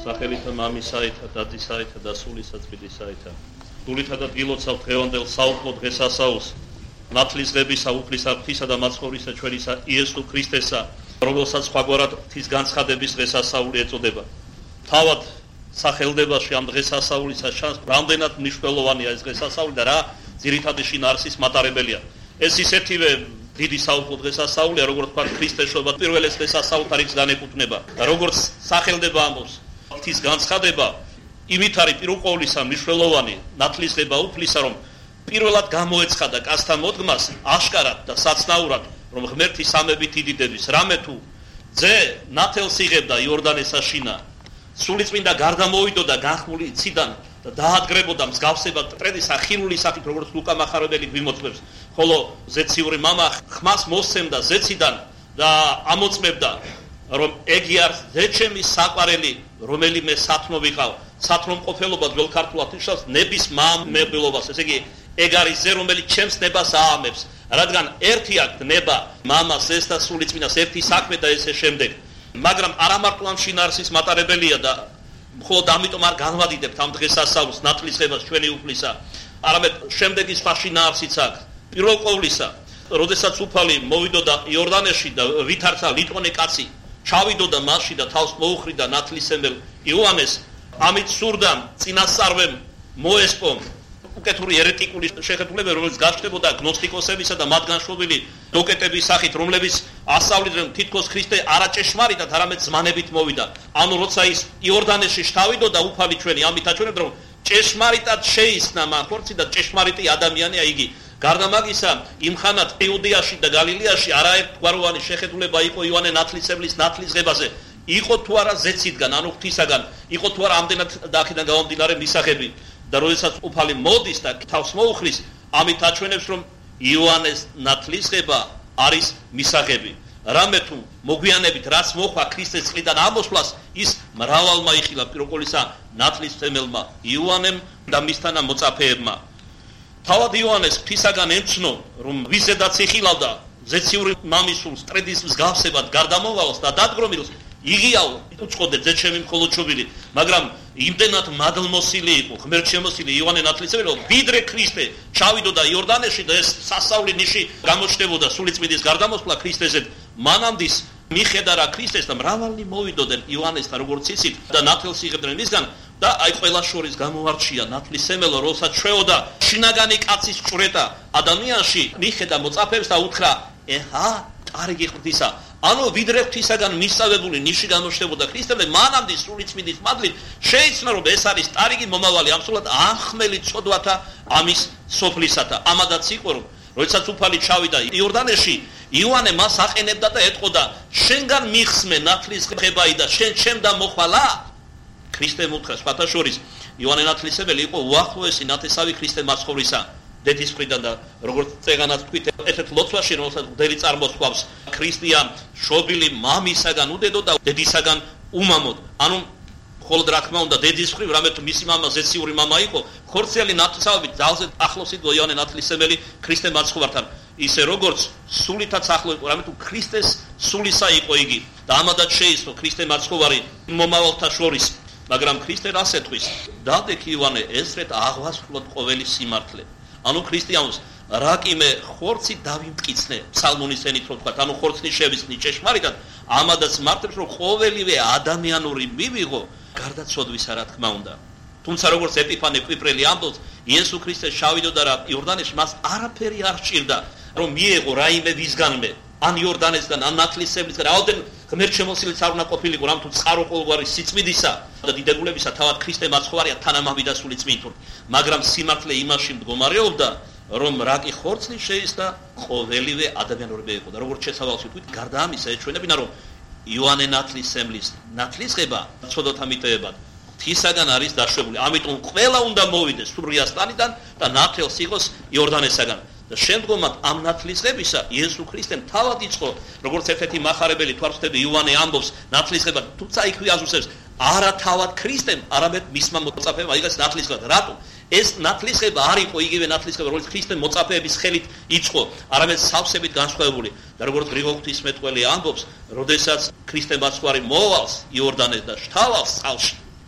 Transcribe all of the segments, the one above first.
სახელითა მამისაითა, დადისაითა და სულისა წმინდისაითა. გულითა და დილოცავ დღევანდელ საუხლო დღესასაულს, ნათლისღებისა, უფლისა, ღვთისა და მაცხოვრისა ჩვენისა იესო ქრისტესა, რომელსაც სხვაგვარად ღვთის განცხადების დღესასაული ეწოდება. თავად სახელდებაში ამ დღესასაულისა შანს რამდენად მნიშვნელოვანია ეს დღესასაული და რა ძირითადი შინაარსის მატარებელია. ეს ისეთივე დიდი საუხლო დღესასაულია, როგორც თქვა ქრისტეს შობა პირველ დღესასაულთან რიგს განეკუთვნება. როგორც სახელდება ამბობს ღვთის განცხადება, იმით არის პირველყოვლისა მნიშვნელოვანი ნათლისღება უფლისა, რომ პირველად გამოეცხადა კაცთა მოდგმას აშკარად და საცნაურად, რომ ღმერთი სამებით იდიდების. რამე თუ ძე ნათელს იღებდა იორდანეს აშინა, სულიწმინდა გარდა მოვიდოდა განხმული ციდან და დაადგრებოდა მსგავსება ტრედის ახილული სახით, როგორც ლუკა მახარებელი გვიმოწმებს, ხოლო ზეციური მამა ხმას მოსცემდა ზეციდან და ამოწმებდა, რომ ეგი არის ზეჩემის საყვარელი, რომელიმე სათნო ვიყავ. სათნომყოფელობა ძველ ქართულად ნიშნავს ნების მამებელობას, ესე იგი ეგ არის ზე, რომელიც ჩემს ნებას აამებს, რადგან ერთი აქვს ნება მამას ეს და სულიწმინდას ერთი საქმე და ესე შემდეგ. მაგრამ არა მარტო ამ შინაარსის მატარებელია და მხოლოდ ამიტომ არ განვადიდებთ ამ დღესასაულს ნათლისღებას ჩვენი უფლისა, არამედ შემდეგი სხვა შინაარსიც აქვს. პირველ ყოვლისა, როდესაც უფალი მოვიდოდა იორდანეში და ვითარცა ლიტვანე კაცი, ჩავიდოდა მასში და თავს მოუხრიდა ნათლისმცემელ იოანეს, ამით სურდა წინასწარვემ მოესპო უკეთური ერეტიკული შეხედულება, რომელიც გაჩნდებოდა გნოსტიკოსებისა და მათ განშობილი დოკეტების სახით, რომლებიც ასწავლიდნენ თითქოს ქრისტე არაჭეშმარიტად, არამედ ზმანებით მოვიდა. ანუ როცა ის იორდანეში შთავიდოდა უფალი ჩვენი, ამით აჩვენებდა, რომ ჭეშმარიტად შეისნა მან ხორცი და ჭეშმარიტი ადამიანია იგი. გარდა მაგისა, იმხანად იუდეაში და გალილეაში არაერთგვაროვანი შეხედულება იყო იოანე ნათლისმცემლის ნათლისღებაზე. იყო თუ არა ზეციდან, ანუ ღვთისაგან, იყო თუ არა ამდენად აქედან გამომდინარე მისაღები. და როდესაც უფალი მოდის და თავს მოუხლის, ამით აჩვენებს, რომ იოანეს ნათლისღება არის მისაღები. რამე თუ მოგვიანებით რაც მოხდა ქრისტეს წყლიდან ამოსვლას, ის მრავალმა იხილა პირველყოლისა ნათლისმცემელმა იოანემ და მისთანა მოწაფეებმა. თავად იოანეს ღვთისაგან ემცნო, რომ ვიზედაც იხილავდა ზეციური მამისულს ტრედის მსგავსებად გარდამავალს და დადგრომილს, იღიაო უწყოდე ზეჩემი მხოლოდ ჩობილი, მაგრამ იმდენად მადლმოსილი იყო, ღმერთშემოსილი იოანე ნათლისმცემელი, რომ ვიდრე ქრისტე ჩავიდოდა იორდანეში და ეს სასავლი ნიში გამოჩნდებოდა სულიწმინდის გარდამოსვლა ქრისტეზე, მანამდის მიხედა რა ქრისტეს და მრავალი მოვიდოდნენ იოანესთან როგორც იცით და ნათელს იღებდნენ მისგან და აი ყველა შორის გამოარჩია ნათლისმცემელო, როცა ჩვეოდა შინაგანი კაცის ჭვრეტა ადამიანში, მიხედა მოწაფეებს და უთხრა, ეჰა კარგი ღვთისა, ანუ ვიდრე ღვთისაგან მისწავლებული ნიში გამოჩნდებოდა ქრისტემდე, მანამდე სულიწმინდის მადლით შეიცნა, რომ ეს არის ტარიგი მომავალი ამსულად ახმელი ცოდვათა ამის სოფლისათა. ამადაც იყო, რომ როდესაც უფალი ჩავიდა იორდანეში, იოანე მას აყენებდა და ეტყოდა, შენგან მიხსმე ნათლისღებაი და შენ ჩემდა მოხვალა. ქრისტემ უთხრა სხვათა შორის, იოანე ნათლისმცემელი იყო უახლოესი ნათესავი ქრისტე მაცხოვრისა დედის მხრიდან და როგორც წეგანაც თქვით, ესეთ ლოცვაში, რომელსაც მღვდელი წარმოსხავს, ქრისტია შობილი მამისაგან უდედო და დედისაგან უმამოდ. ანუ მხოლოდ რა თქმა უნდა დედის მხრივ, რამე თუ მისი მამა ზეციური მამა იყო, ხორცელი ნათესავით ძალზე ახლოს იყო იოანე ნათლისმცემელი ქრისტე მაცხოვართან. ისე როგორც სულითაც ახლო იყო, რამე თუ ქრისტეს სულისა იყო იგი და ამადაც შეისწო ქრისტე მაცხოვარი მომავალთა შორის. მაგრამ ქრისტე რას ეთქვის? დადექ იოანე ესრეთ აღვასრულოთ ყოველი სიმართლე. ანუ ქრისტიანს რაკიმე ხორცი დავიმტკიცნე, ფსალმონის ენით რო თქვა, ანუ ხორცნი შევისწნი ჭეშმარიტად, ამადაც მარტებს, რომ ყოველივე ადამიანური მივიღო გარდაცოდვისა, რა თქმა უნდა. თუმცა როგორც ეპიფანე კვიპრელი ამბობს, იესო ქრისტე შავიდოდა რა იორდანეში, მას არაფერი არ სჭირდა, რომ მიეღო რაიმე ვისგანმე, ან იორდანესგან, ან ნათლისმცემლისგან, რაოდენ ღმერთშემოსილიც არ უნდა ყოფილიყო, რამ თუ წყარო ყოველგვარი სიწმინდისა და დიდებულებისა თავად ქრისტე მაცხოვარია თანამავიდა სულიწმინდურ, მაგრამ სიმართლე იმაში მდგომარეობდა, რომ რაკი ხორცნი შეისდა ყოველივე ადამიანურები იყო და როგორც შესავალს ვიტყვით, გარდა ამისა ეჩვენებინა, რომ იოანე ნათლისმცემლის ნათლისღება ცოდოთა მიტევებად ღვთისაგან არის დაშვებული. ამიტომ ყველა უნდა მოვიდეს სურიასტანიდან და ნათელს იყოს იორდანესაგან. და შემდგომად ამ ნათლისღებისა იესო ქრისტემ თავად იწყო, როგორც ერთ-ერთი მახარებელი თვალსწრაფი იოანე ამბობს, ნათლისღება, თუმცა იქვე აზუსებს, არა თავად ქრისტემ, არამედ მისმა მოწაფეებმა იღეს ნათლისღება. რატომ? ეს ნათლისღება არ იყო იგივე ნათლისღება, რომელიც ქრისტემ მოწაფეების ხელით იწყო, არამედ სავსებით განსხვავებული. და როგორც გრიგოლ ღვთისმეტყველი ამბობს, როდესაც ქრისტე მაცხვარი მოვალს იორდანეს და შთავავს წყალში,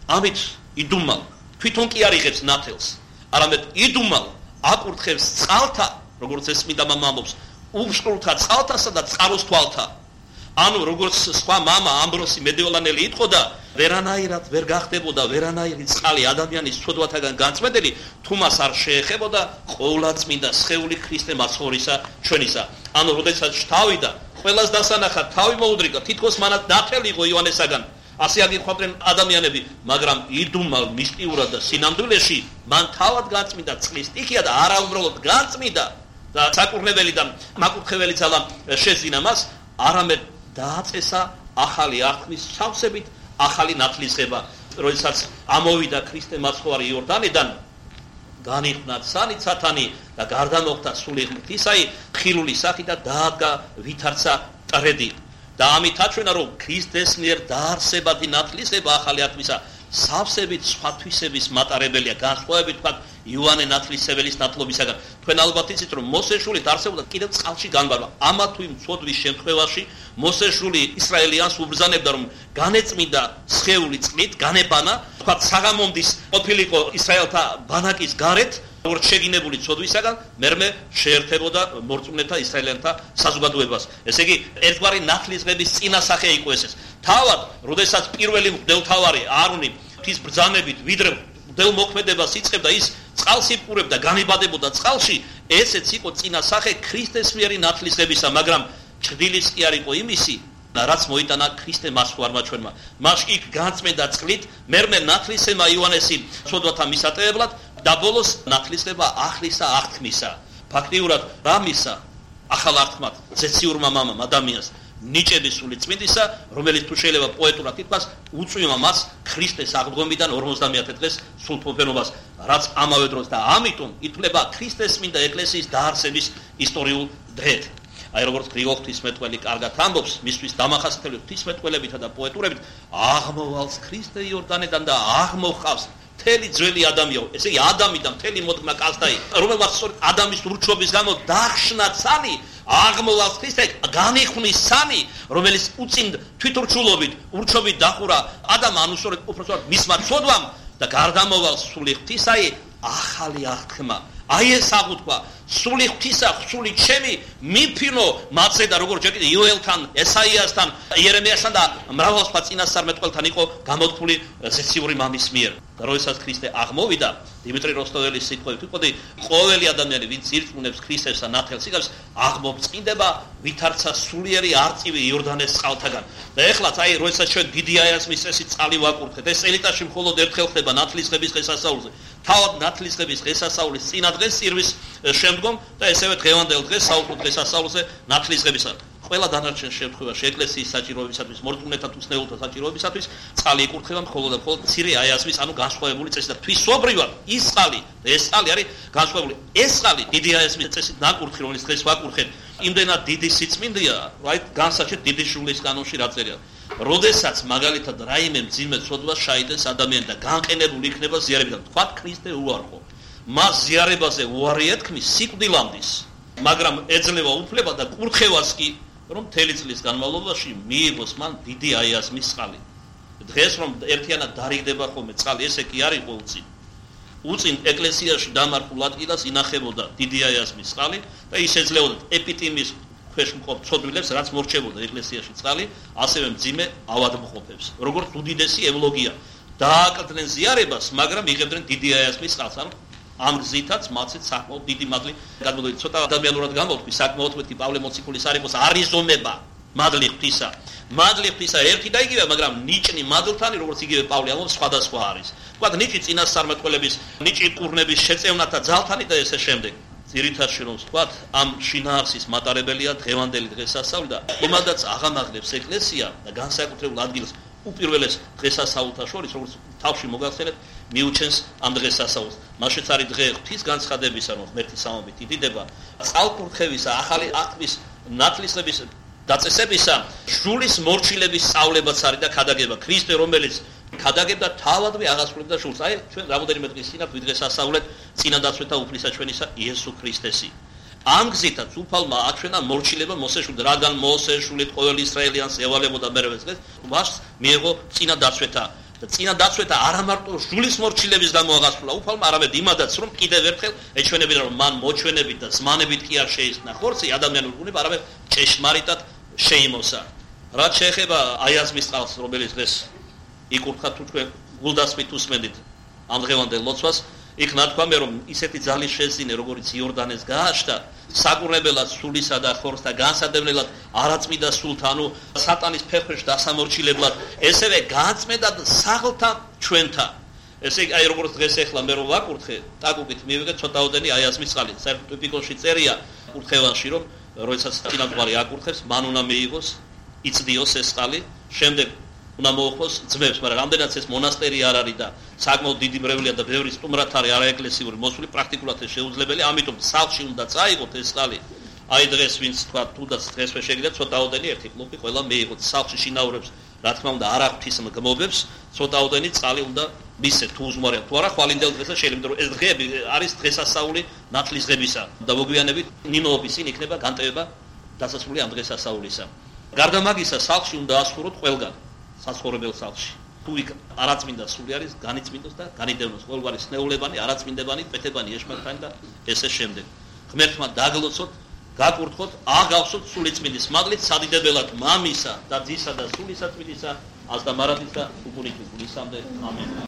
ამით იდუმალ თვითონ კი არ იღებს ნათელს, არამედ იდუმალ აკურთხებს წყალთა, როგორც ეს წმინდა მამა ამბობს, უსკრულთა წყალთასა და წყაროს თვალთა. ანუ როგორც სხვა მამა ამბროსი მედიოლანელი იტყოდა, ვერანაირად ვერ გახდებოდა ვერანაირი წყალი ადამიანის ცოდვათაგან განწმენდელი, თუ მას არ შეეხებოდა ყოვლადწმინდა სხეული ქრისტე მაცხოვრისა ჩვენისა. ანუ როდესაც შთავიდა, ყველას დასანახად თავი მოუდრიგა, თითქოს მანაც ნათელი იყო იოანესაგან. ასე აგიხვდნენ ადამიანები, მაგრამ იდუმალ მისტიურად და სინამდვილეში მან თავად განწმინდა წყლის სტიქია და არა უბრალოდ განწმინდა და საკურნებელი და მაკურთხეველი ძალა შეძინა მას, არამედ დააწესა ახალი აღთქმის სავსებით ახალი ნათლისღება. როდესაც ამოვიდა ქრისტე მაცხოვარი იორდანიდან, განიხნა ცანი ცათანი და გარდა მოხდა სული ღვთისაი ხილული სახით და დაადგა ვითარცა ტრედი. და ამით აჩვენა, რომ ქრისტეს მიერ დაარსებადი ნათლისღება ახალი აღთქმისა სავსებით სხვა თვისების მატარებელია, განსხვავებით თქვა იოანე ნათლისმცემელის ნათლობისაგან. თქვენ ალბათ იცით, რომ მოსეშული დაარსებოდა კიდევ წყალში განბარვა. ამა თუ იმ ცოდვის შემთხვევაში მოსეშული ისრაელიანს უბრძანებდა, რომ განეწმინდა სხეული წყლით, განებანა, თქვა საღამომდის ყოფილიყო ისრაელთა ბანაკის გარეთ, როგორც შეგინებული ცოდვისაგან, მერმე შეერთებოდა მორწმუნეთა ისრაელიანთა საზოგადოებას. ესე იგი, ერთგვარი ნათლისღების წინასახე იყო ეს. თავად, როდესაც პირველი მღვდელმთავარი აარონი ღვთის ბრძანებით ვიდრე მღვდელმოქმედებას იწყებდა, ის წყალს იპყურებდა, განიბადებოდა წყალში, ესეც იყო წინასახე ქრისტეს მიერი ნათლისღებისა, მაგრამ ჭრდილის კი არ იყო იმისი, რაც მოიტანა ქრისტე მაცხოვარმა ჩვენმა. მას იქ განწმენდა წყლით, მერმე ნათლისება იოანესი ცოდვათა მისატევებლად და ბოლოს ნათლისება აღლისა აღთქმისა. ფაქტიურად რა მისა ახალ აღთქმად ზეციურმა მამამ ადამიანს ნიჭების სული წმინდისა, რომელიც თუ შეიძლება პოეტურად ითქვას, უწვიმა მას ქრისტეს აღდგომიდან 50 დღეს სულთმოფენობას, რაც ამავე დროს და ამიტომ ითვლება ქრისტეს წმინდა ეკლესიის დაარსების ისტორიულ დღედ. აი როგორც გრიგოლ ღვთისმეტყველი კარგად ამბობს, მისთვის დამახასიათებელი ღვთისმეტყველებითა და პოეტურებით, აღმოვალს ქრისტე იორდანედან და აღმოხავს მთელი ძველი ადამიანო, ესე იგი ადამი და მთელი მოდგმა კალთაი, რომელმაც სწორედ ადამიანის ურჩობის გამო დახშნა ცალი, აღმოვალს ქრისტე, განიხმის სანი, რომელიც უწინ თვითურჩულობით, ურჩობით დახურა ადამს, ანუ სწორედ უпростоრად მისმა ცოდვამ და გარდამოვალ სული ღვთისაი ახალი აღთქმა. აი ეს აღუთქვა, სული ღვთისა, სული ჩემი მიფინო მათზე და როგორც ჯერ კიდევ იოელთან, ესაიასთან, იერემიასთან და მრავალ სხვა წინასწარმეტყველთან იყო გამოთქმული ზეციური მამის მიერ. და როდესაც ქრისტე აღმოვიდა, დიმიტრი როსტოველის სიტყვებით ვიტყოდი, ყოველი ადამიანი, ვინც ირწმუნებს ქრისტეს და ნათელს იღებს, აღმოწმინდება ვითარცა სულიერი არწივი იორდანეს წყალთაგან. და ეხლაც აი როდესაც ჩვენ დიდი აიასმის წესით წყალი ვაკურთხეთ, ეს ელიტაში მხოლოდ ერთხელ ხდება ნათლისღების დღესასწაულზე. თავად ნათლისღების დღესასწაულის წინა დღეს წირვის შემდგომ და ესევე დღევანდელ დღეს საუკუნე დღესასწაულზე ნათლისღებისა. ყველა დანარჩენ შემთხვევაში ეკლესიის საჭიროებისათვის, მორწმუნეთა თუ ცნეულთა საჭიროებისათვის წყალი იკურთხება მხოლოდ და მხოლოდ მცირე აიასმის, ანუ განსხვავებული წესით და თვისობრივად ის წყალი, ეს წყალი არის განსხვავებული. ეს წყალი დიდი აიასმის წესით ნაკურთხი, რომელიც დღეს ვაკურთხეთ, იმდენად დიდი სიწმინდეა, განსაჩეთ დიდი შულის კანონში რა წერია. როდესაც მაგალითად რაიმე მძიმე ცოდვას ჩაიტენს ადამიანი და განყენებული იქნება ზიარებიდან, თქვა ქრისტე უარყო. მას ზიარებაზე უარი ეთქმის სიკვდილამდის, მაგრამ ეძლევა უფლება და კურთხევას კი, რომ მთელი წლის განმავლობაში მიიღოს მან დიდი აიასმის წყალი. დღეს რომ ერთიანად დარიგდება ხოლმე წყალი, ესე კი არ იყო უწინ. უწინ ეკლესიაში დამარხულ ადგილას ინახებოდა დიდი აიასმის წყალი და ის ეძლეოდა ეპიტიმის ქვეშ მყოფ ცოდვილებს, რაც მორჩებოდა ეკლესიაში წყალი, ასევე მძიმე ავადმყოფებს. როგორც უდიდესი ევლოგია, დააკდნენ ზიარებას, მაგრამ იღებდნენ დიდი აიასმის წყალს. ამ გზითაც მათაც საკმაოდ დიდი მადლი გადმოდით. ცოტა ადამიანურად გამოვთქვი, საკმაოდ მეთქი პავლე მოციქულის არიყოს არიზომება მადლი ღვთისა. მადლი ღვთისა ერთი და იგივე, მაგრამ ნიჭნი მადლთანი, როგორც იგივე პავლე ამბობს, სხვადასხვა არის. თქვა ნიჭი წინასწარმეტყველების, ნიჭი კურნების შეწევნათა ძალთანი და ესე შემდეგ. ძირითადში რომ ვთქვათ, ამ შინაარსის მატარებელია დღევანდელი დღესასწაული და იმადაც აღამაღლებს ეკლესია და განსაკუთრებულ ადგილს უპირველეს დღესასწაულთა შორის, როგორც თავში მოგახსენეთ, მიუჩენს ამ დღესასწაულს. მაშეც არის დღე ღვთის განცხადებისა, რომ ღმერთის სამობით იდიდება, წყალკურთხევისა, ახალი აღთქმის ნათლისღების დაწესებისა, შულის მორჩილების სწავლებაც არის და ქადაგება. ქრისტე, რომელიც ქადაგებდა, თავადვე აღასრულებდა შულს. აი, ჩვენ რამოდენიმე დღის წინათ ვიდღესასწავლეთ წინადაცვეთა უფლისა ჩვენისა იესო ქრისტესი. ამ გზითაც უფალმა აჩვენა მორჩილება მოსეშულს, რადგან მოსეშულით ყოველ ისრაელიანს ევალებოდა მერვე დღეს, მას მიიღო წინადაცვეთა და წინა დაცვეთა არა მარტო ჟულის მორჩილების გამოაღასრულა უფალმა, არამედ იმადაც რომ კიდევ ერთხელ ეჩვენებინა რომ მან მოჩვენებით და ზმანებით კი არ შეისხნა ხორცი ადამიანურ ბუნება, არამედ ჭეშმარიტად შეიმოსა. რაც შეეხება აიაზმის წყალს, რომელიც დღეს იკურთხა თუ თქვენ გულდასმით უსმენდით ამ დღევანდელ ლოცვას, იქ ნათქვამია რომ ისეთი ძალის შეძინე, როგორც იორდანეს გააშთა, საკურნებელად სულისა და ხორცს და განსადევნელად არაწმიდა სულთან, ანუ სატანის ფეხებში დასამორჩილებლად, ესევე გააწმედა საღლთა ჩვენთა. ესე იგი, აი როგორც დღეს ახლა მე რომ ვაკურთხე, ტაკუკით მივიღე ცოტაოდენი აიაზმის წყალი. საერთოდ ტიპიკოში წერია კურთხევანში, რომ როდესაც წინამძღვარი აკურთხებს, მან უნდა მიიღოს, იწდიოს ეს წყალი, შემდეგ უნდა მოუხმოს ძმებს, მაგრამ რამდენიც ეს მონასტერი არ არის და საკმაოდ დიდი მრევლია და ბევრი სტუმრად არის არაეკლესიური მოსული, პრაქტიკულად ეს შეუძლებელი, ამიტომ სახლში უნდა წაიღოთ ეს წყალი. აი დღეს ვინც თქვა, თუნდაც დღესვე შეგიძლია ცოტაოდენი ერთი კლუბი ყველა მიიღოთ სახლში შინაურებს, რა თქმა უნდა, არ აღვთის მგმობებს, ცოტაოდენი წყალი უნდა მისცეთ თუ უზმარია თუ არა, ხვალინდელ დღესაც შეიძლება რომ ეს დღეები არის დღესასწაული ნათლის დღებისა და მოგვიანებით ნინოობის წინ იქნება განტევება დასასრული ამ დღესასწაულისა. გარდა მაგისა, სახლში უნდა ასხუროთ ყველგან საცხოვრებელ სახლში. თუ იქ არაწმინდა სული არის, განიწმინდოს და განიდევნოს ყოველგვარი სნეულებანი, არაწმინდებანი, პეთებანი, ეშმაკთანი და ესე შემდეგ. ღმერთმა დაგლოცოთ, გაკურთხოთ, აღავსოთ სულიწმინდის მადლით სადიდებელად მამისა და ძისა და სულისაწმინდისა, აზ და მარადისა უკუნით უკუნისამდე. ამენ.